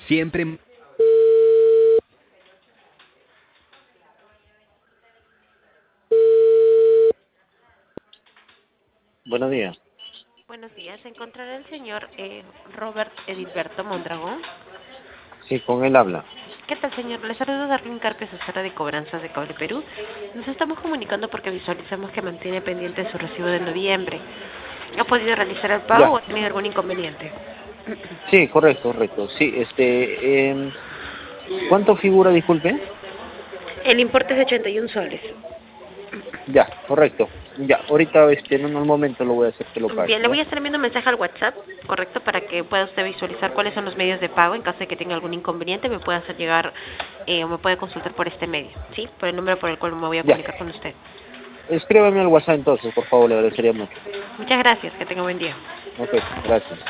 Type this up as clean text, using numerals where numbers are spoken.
Siempre. Buenos días. Buenos días, ¿se encontrará el señor Robert Edilberto Mondragón? Sí, con él habla. ¿Qué tal, señor? Le saludo Darlene Carpio, asesora de cobranzas de Cable Perú. Nos estamos comunicando porque visualizamos que mantiene pendiente su recibo de noviembre. ¿Ha podido realizar el pago Ya. o ha tenido algún inconveniente? Sí, correcto, correcto. Sí, ¿cuánto figura, disculpe? El importe es de 81 soles. Ya, correcto. Ya, ahorita, en un momento lo voy a hacer que lo pague, Bien, le ¿ya? voy a estar enviando un mensaje al WhatsApp, correcto, para que pueda usted visualizar cuáles son los medios de pago. En caso de que tenga algún inconveniente, me pueda hacer llegar o me puede consultar por este medio, ¿sí? Por el número por el cual me voy a Ya. comunicar con usted. Escríbame al WhatsApp entonces, por favor, le agradecería mucho. Muchas gracias, que tenga buen día. Ok, gracias.